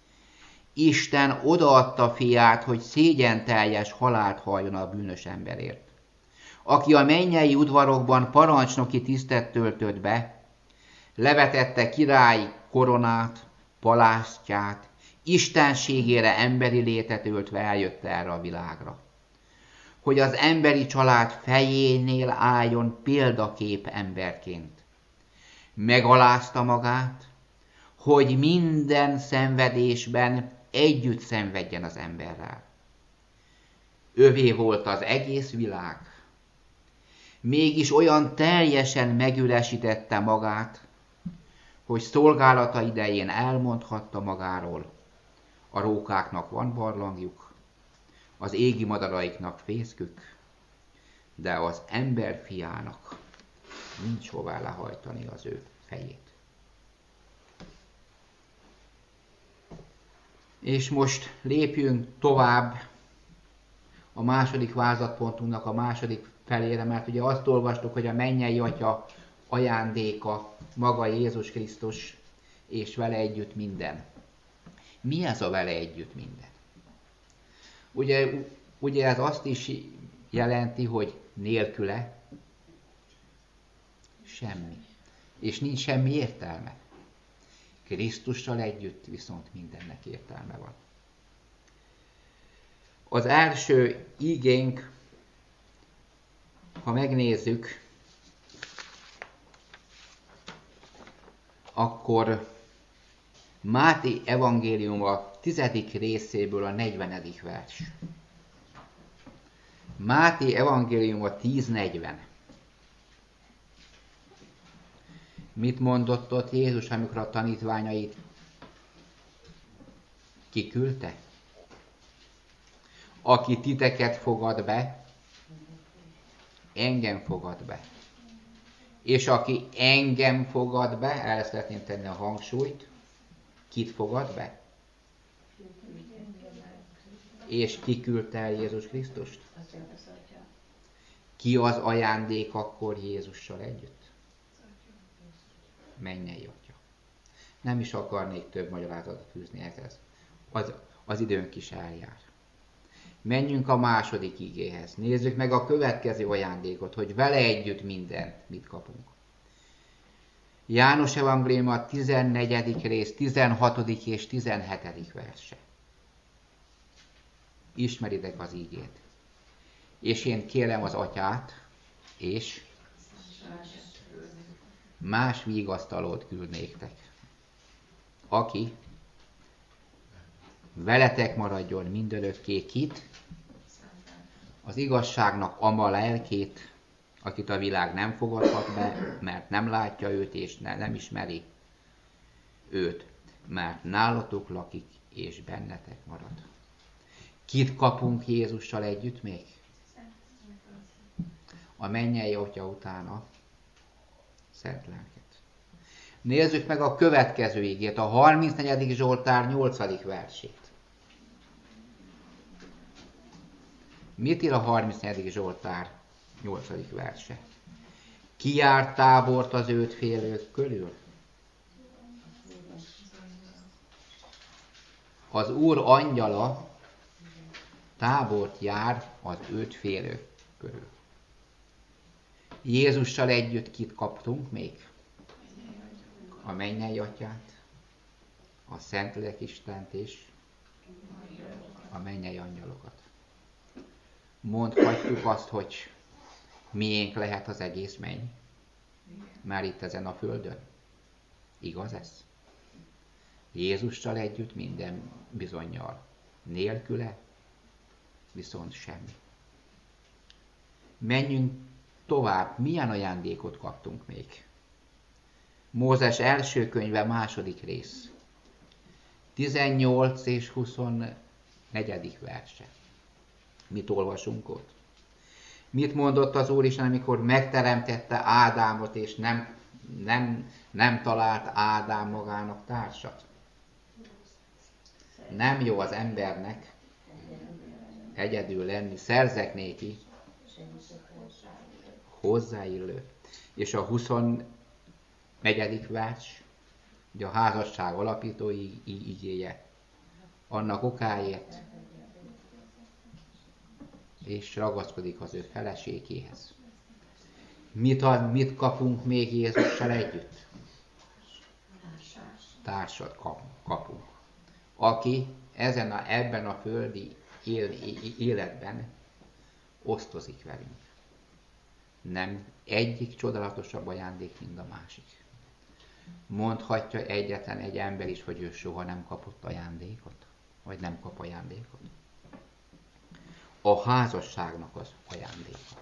A: Isten odaadta fiát, hogy szégyenteljes halált halljon a bűnös emberért. Aki a mennyei udvarokban parancsnoki tisztet töltött be, levetette királyi koronát, palástját, istenségére emberi létet öltve eljött erre a világra. Hogy az emberi család fejénél álljon példakép emberként. Megalázta magát, hogy minden szenvedésben együtt szenvedjen az emberrel. Övé volt az egész világ. Mégis olyan teljesen megüresítette magát, hogy szolgálata idején elmondhatta magáról: a rókáknak van barlangjuk, az égi madaraiknak fészkük, de az ember fiának nincs hová lehajtani az ő fejét. És most lépjünk tovább a második vázlatpontunknak a második felére, mert ugye azt olvastuk, hogy a mennyei Atya ajándéka maga Jézus Krisztus, és vele együtt minden. Mi ez a vele együtt minden? Ugye, ugye ez azt is jelenti, hogy nélküle semmi. És nincs semmi értelme. Krisztussal együtt viszont mindennek értelme van. Az első igénk, ha megnézzük, akkor Máté evangélium a tizedik részéből a negyvenedik vers. Máté evangélium a tíz negyven. Mit mondott ott Jézus, amikor a tanítványait kiküldte? Aki titeket fogad be, engem fogad be. És aki engem fogad be, el szeretném tenni a hangsúlyt, kit fogad be? És ki küldte el Jézus Krisztust? Ki az ajándék akkor Jézussal együtt? Mennyei Atya. Nem is akarnék több magyarázatot fűzni ehhez. Az, az időnk is eljár. Menjünk a második igéhez. Nézzük meg a következő ajándékot, hogy vele együtt mindent mit kapunk. János evangélium a tizennegyedik rész, tizenhatodik és tizenhetedik verse. Ismeritek az ígét. És én kérem az atyát, és más vigasztalót küld néktek, aki veletek maradjon mindörökké, kit? Az igazságnak ama lelkét, akit a világ nem fogadhat be, mert nem látja őt, és ne, nem ismeri őt, mert nálatok lakik, és bennetek marad. Kit kapunk Jézussal együtt még? A mennyei Atya utána Szent Lelket. Nézzük meg a következő igét, a harmincnegyedik Zsoltár nyolcadik versét. Mit ír a harmincnegyedik Zsoltár nyolcadik verse? Ki járt tábort az őt félők körül? Az Úr angyala tábort jár az őt félők körül. Jézussal együtt kit kaptunk még? A mennyei Atyát, a Szentlélek Istent és a mennyei angyalokat. Mondhatjuk azt, hogy miénk lehet az egész menny? Már itt ezen a földön. Igaz ez? Jézussal együtt minden bizonnyal. Nélküle viszont semmi. Menjünk tovább. Milyen ajándékot kaptunk még? Mózes első könyve második rész. tizennyolc és huszonnegyedik verse. Mit olvasunk ott? Mit mondott az Úristen, amikor megteremtette Ádámot, és nem, nem, nem talált Ádám magának társat? Nem jó az embernek egyedül lenni, szerzek néki hozzáillő. És a huszonnegyedik vers, ugye a házasság alapítói igéje, annak okáért, és ragaszkodik az ő feleségéhez. Mit, ad, mit kapunk még Jézussal együtt? Társat kap, kapunk. Aki ezen a, ebben a földi él, életben osztozik velünk. Nem egyik csodálatosabb ajándék, mint a másik. Mondhatja egyetlen egy ember is, hogy ő soha nem kapott ajándékot? Vagy nem kap ajándékot? A házasságnak az ajándéka.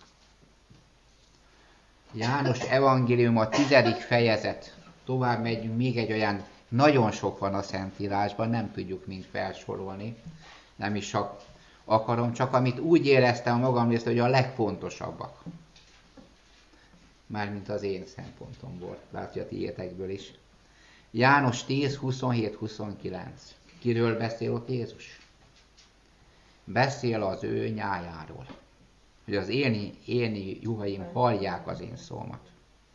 A: János evangélium a tizedik fejezet. Tovább megyünk, még egy olyan, nagyon sok van a Szentírásban, nem tudjuk mind felsorolni. Nem is csak akarom, csak amit úgy éreztem magam részt, hogy a legfontosabbak. Mármint az én szempontomból, látja a tiétekből is. János tíz, huszonhét, huszonkilenc. Kiről beszél ott Jézus? Beszél az ő nyájáról, hogy az én, én juhaim hallják az én szómat.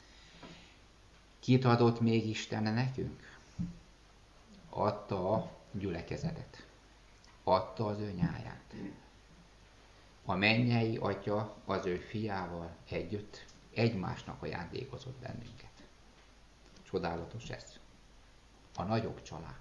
A: Kit adott még Isten nekünk? Adta a gyülekezetet. Adta az ő nyáját. A mennyei Atya az ő fiával együtt egymásnak ajándékozott bennünket. Csodálatos ez. A nagyobb család.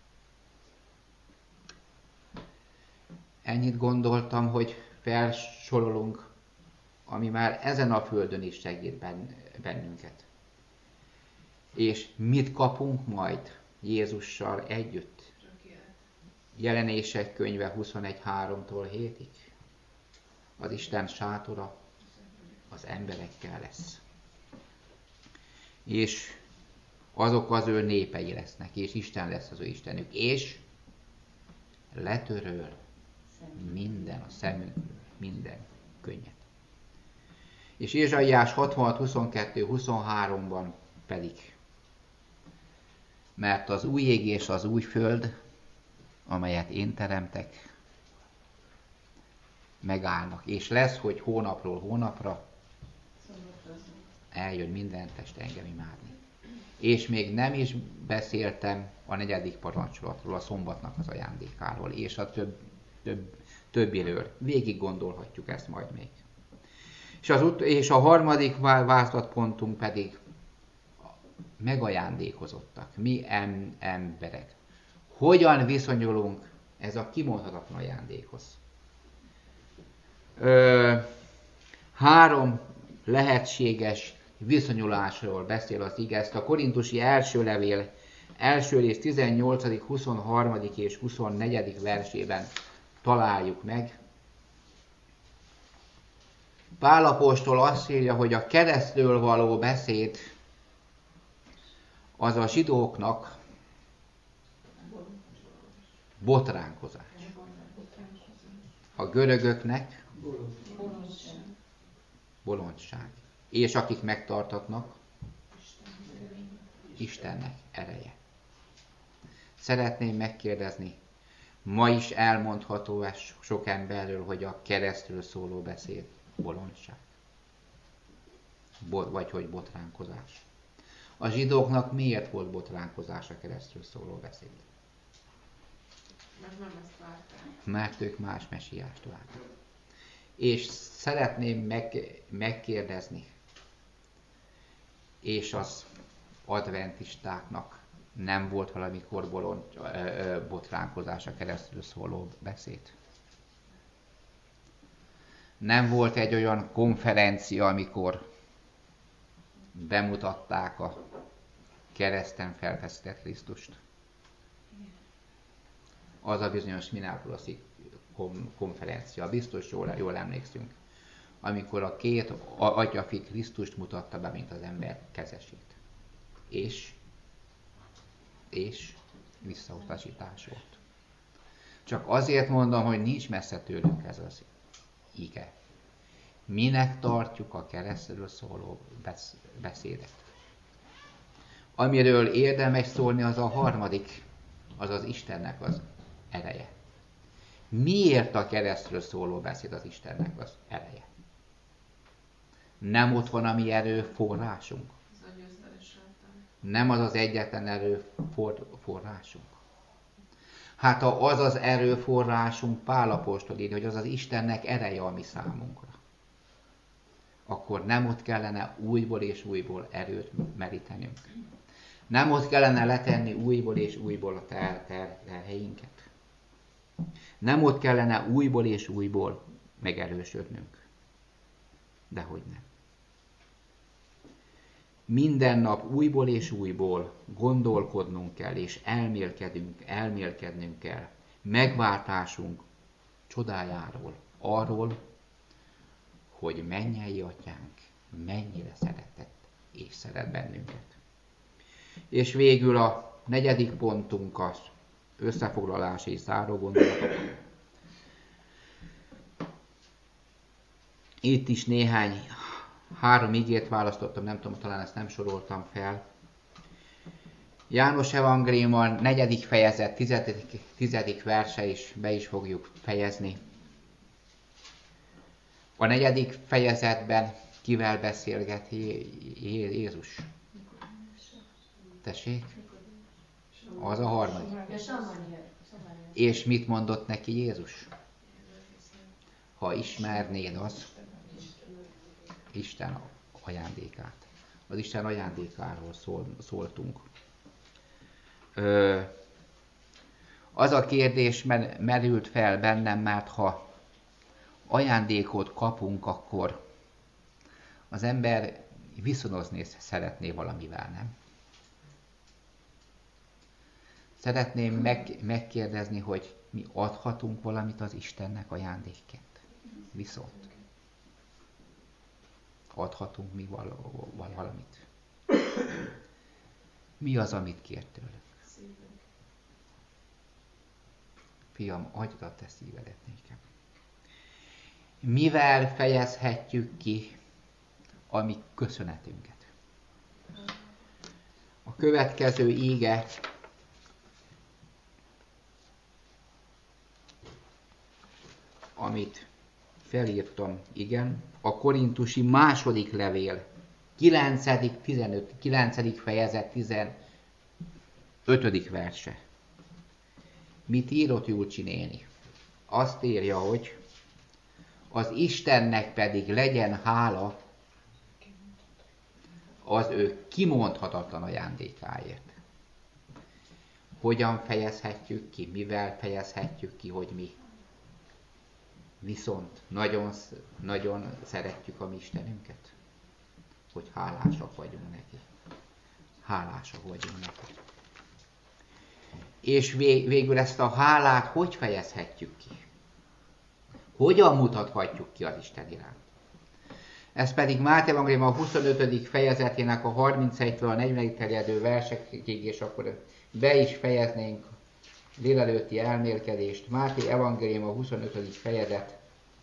A: Ennyit gondoltam, hogy felsorolunk, ami már ezen a földön is segít bennünket. És mit kapunk majd Jézussal együtt? Jelenések könyve huszonegy háromtól hétig. Az Isten sátora az emberekkel lesz. És azok az ő népei lesznek, és Isten lesz az ő Istenük. És letöröl minden a szemünkről, minden könnyet. És Ézsaiás hatvanhat, huszonkettő, huszonháromban pedig, mert az új ég és az új föld, amelyet én teremtek, megállnak, és lesz, hogy hónapról hónapra eljön minden test engem imádni. És még nem is beszéltem a negyedik parancsolatról, a szombatnak az ajándékáról, és a több, több, többiről. Végig gondolhatjuk ezt majd még. És, az ut- és a harmadik vázlatpontunk pedig megajándékozottak, mi em- emberek. Hogyan viszonyulunk ez a kimondhatatlan ajándékhoz? Ö, három lehetséges viszonyulásról beszél az ige, ezt a korintusi első levél első rész tizennyolcadik, huszonharmadik és huszonnegyedik versében találjuk meg. Pál apostol azt írja, hogy a keresztről való beszéd az a zsidóknak botránkozás. A görögöknek bolondság. És akik megtartatnak, Istennek ereje. Szeretném megkérdezni, ma is elmondható sok emberről, hogy a keresztről szóló beszéd bolondság. Bo- vagy hogy botránkozás. A zsidóknak miért volt botránkozás a keresztről szóló beszéd?
C: Mert nem ezt várták.
A: Mert ők más mesiást vártak. És szeretném meg, megkérdezni, és az adventistáknak nem volt valamikor bolond, ö, ö, botránkozás a keresztről szóló beszéd? Nem volt egy olyan konferencia, amikor bemutatták a kereszten felfeszített Krisztust? Az a bizonyos Minneapolis-i konferencia, biztos jól, jól emlékszünk, amikor a két atyafi Krisztust mutatta be, mint az ember kezesét. És, és visszautasítás volt. Csak azért mondom, hogy nincs messze tőlünk ez az ige. Minek tartjuk a keresztről szóló beszédet? Amiről érdemes szólni, az a harmadik, az az Istennek az ereje. Miért a keresztről szóló beszéd az Istennek az ereje? Nem ott van a mi erőforrásunk? Nem az az egyetlen erőforrásunk? Hát ha az az erőforrásunk, Pál apostol írja, hogy az az Istennek ereje a mi számunkra, akkor nem ott kellene újból és újból erőt merítenünk. Nem ott kellene letenni újból és újból a ter- ter- terheinket. Nem ott kellene újból és újból megerősödnünk. Dehogy nem. Minden nap újból és újból gondolkodnunk kell, és elmélkedünk, elmélkednünk kell megváltásunk csodájáról, arról, hogy mennyei atyánk mennyire szeretett és szeret bennünket. És végül a negyedik pontunk az összefoglalási záró gondolatok. Itt is néhány, három igét választottam, nem tudom, talán ezt nem soroltam fel. János evangélium a negyedik fejezet, tizedik, tizedik verse is be is fogjuk fejezni. A negyedik fejezetben kivel beszélget Jézus? Tessék? Az a harmadik. És mit mondott neki Jézus? Ha ismernéd az Isten ajándékát. Az Isten ajándékáról szól, szóltunk. Ö, az a kérdés merült fel bennem, mert ha ajándékot kapunk, akkor az ember viszonozni szeretné valamivel, nem? Szeretném meg, megkérdezni, hogy mi adhatunk valamit az Istennek ajándékként. Viszont adhatunk mi val- val- valamit. Mi az, amit kér tőlük? Fiam, adj a te szívedet nékem. Mivel fejezhetjük ki a mi köszönetünket? A következő íge amit felírtam, igen, a korintusi második levél, kilencedik, tizenöt, kilencedik fejezet, tizenötödik verse. Mit írott Júlcsi néni? Azt írja, hogy az Istennek pedig legyen hála az ő kimondhatatlan ajándékáért. Hogyan fejezhetjük ki, mivel fejezhetjük ki, hogy mi. Viszont nagyon, nagyon szeretjük a mi Istenünket, hogy hálásak vagyunk neki. Hálásak vagyunk neki. És végül ezt a hálát hogy fejezhetjük ki? Hogyan mutathatjuk ki az Isten iránt? Ez pedig Máté evangélium a huszonötödik fejezetének a harmincegytől a negyvenig terjedő versekig, és akkor be is fejeznénk délelőtti elmélkedést. Máté evangélium a huszonötödik fejezetből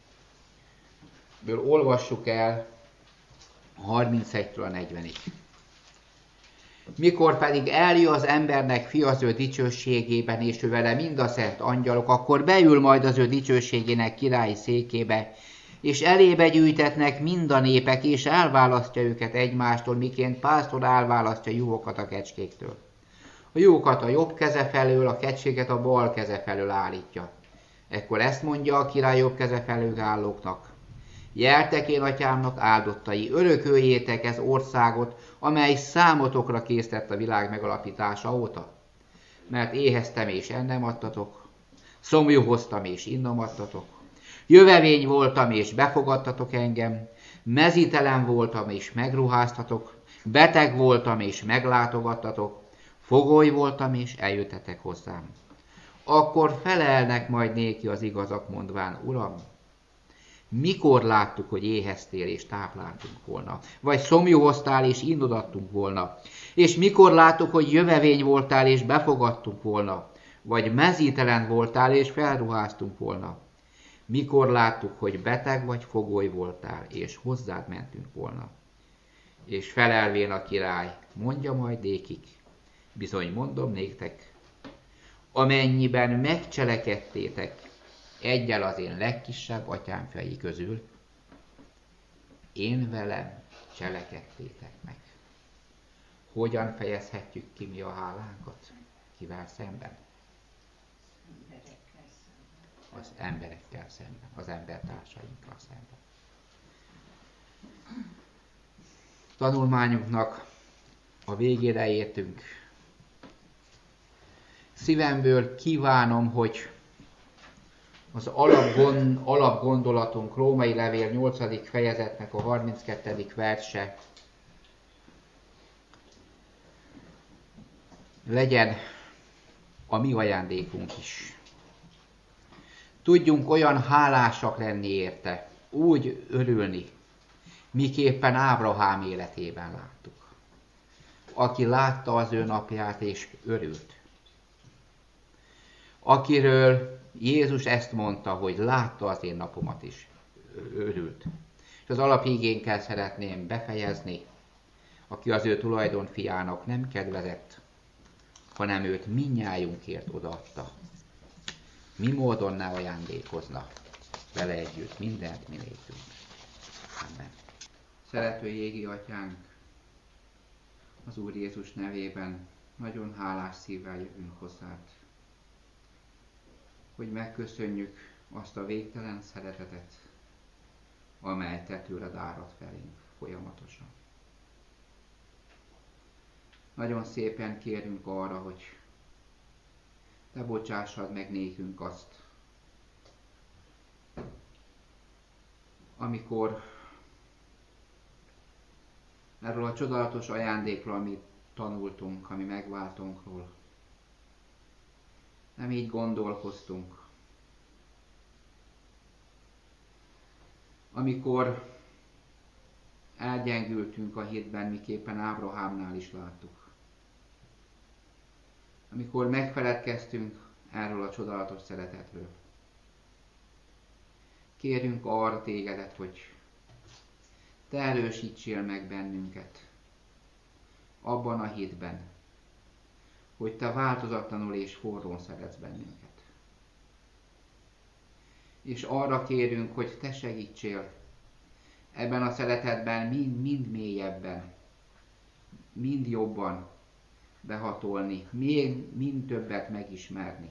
A: olvassuk el a harmincegytől a negyvenig. Mikor pedig eljön az embernek fia az ő dicsőségében, és ő vele mind a szent angyalok, akkor beül majd az ő dicsőségének királyi székébe, és elébe gyűjtetnek mind a népek, és elválasztja őket egymástól, miként pásztor elválasztja juhokat a kecskéktől. A juhokat a jobb keze felől, a kecskéket a bal keze felől állítja. Ekkor ezt mondja a király jobb keze felől állóknak: Jeltek én atyámnak áldottai, örököljétek ez országot, amely számotokra késztett a világ megalapítása óta. Mert éheztem és ennem adtatok, szomjú hoztam és innom adtatok, jövevény voltam és befogadtatok engem, mezítelen voltam és megruháztatok, beteg voltam és meglátogattatok, fogoly voltam és eljöttetek hozzám. Akkor felelnek majd néki az igazak mondván: Uram, mikor láttuk, hogy éheztél és tápláltunk volna, vagy szomjú hoztál és innod adtunk volna, és mikor láttuk, hogy jövevény voltál és befogadtunk volna, vagy mezítelen voltál és felruháztunk volna. Mikor láttuk, hogy beteg vagy fogoly voltál, és hozzád mentünk volna. És felelvén a király mondja majd nékik: bizony mondom néktek, amennyiben megcselekedtétek egyel az én legkisebb atyám fiai közül, én velem cselekedtétek meg. Hogyan fejezhetjük ki mi a hálánkat? Kivel szemben?
B: Emberekkel szemben.
A: Az emberekkel szemben, az embertársainkkal szemben. Tanulmányunknak a végére értünk. Szívemből kívánom, hogy az alapgond, alapgondolatunk Római levél nyolcadik fejezetnek a harminckettedik verse legyen a mi ajándékunk is. Tudjunk olyan hálásak lenni érte, úgy örülni, miképpen Ábrahám életében láttuk, aki látta az ő napját és örült. Akiről Jézus ezt mondta, hogy látta az én napomat is, örült. És az alapigénkkel szeretném befejezni, aki az ő tulajdon fiának nem kedvezett, hanem őt mindnyájunkért odaadta. Mi módon ne ajándékozna vele együtt mindent mi nékünk. Amen. Szerető jégi atyánk, az Úr Jézus nevében nagyon hálás szívvel jövünk hozzád, hogy megköszönjük azt a végtelen szeretetet, amely te tőled árad felénk folyamatosan. Nagyon szépen kérünk arra, hogy te bocsássad meg nékünk azt, amikor erről a csodálatos ajándékról, amit tanultunk, ami megváltunkról, nem így gondolkoztunk. Amikor elgyengültünk a hitben, miképpen Ábrahámnál is láttuk. Amikor megfeledkeztünk erről a csodálatos szeretetről. Kérünk arra tégedet, hogy te erősítsél meg bennünket abban a hitben, hogy te változatlanul és forrón szeretsz bennünket. És arra kérünk, hogy te segítsél ebben a szeretetben mind, mind mélyebben, mind jobban behatolni, még mind többet megismerni.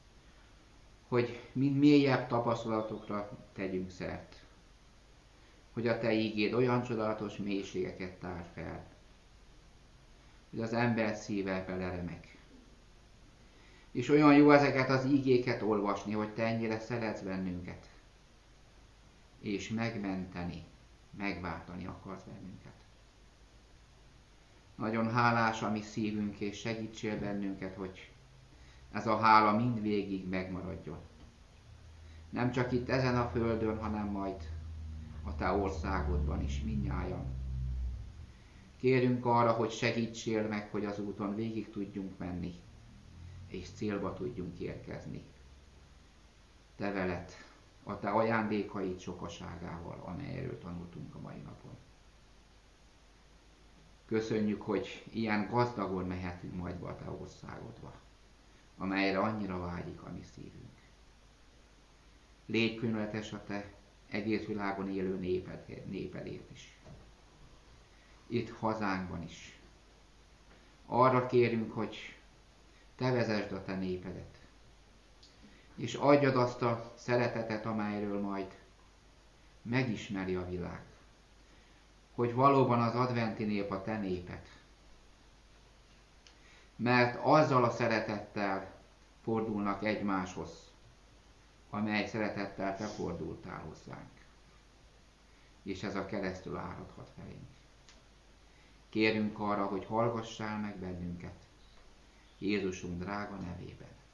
A: Hogy mind mélyebb tapasztalatokra tegyünk szert. hogy a te ígéd olyan csodálatos mélységeket tár fel, hogy az ember szíve beleremeg. És olyan jó ezeket az ígéket olvasni, hogy te ennyire szeretsz bennünket, és megmenteni, megváltani akarsz bennünket. Nagyon hálás a mi szívünk, és segítsél bennünket, hogy ez a hála mindvégig megmaradjon. Nem csak itt ezen a földön, hanem majd a te országodban is mindnyájan. Kérünk arra, hogy segítsél meg, hogy az úton végig tudjunk menni, és célba tudjunk érkezni. Te veled, a te ajándékaid sokaságával, amelyről tanultunk a mai napon. Köszönjük, hogy ilyen gazdagon mehetünk majd be a te országodba, amelyre annyira vágyik a mi szívünk. Légy különletes a te egész világon élő néped, népedért is. Itt hazánkban is. Arra kérünk, hogy te vezesd a te népedet, és adjad azt a szeretetet, amelyről majd megismeri a világ, hogy valóban az adventi nép a te néped. Mert azzal a szeretettel fordulnak egymáshoz, amely szeretettel te fordultál hozzánk. És ez a keresztül áradhat felénk. Kérünk arra, hogy hallgassál meg bennünket, Jézusunk drága nevében.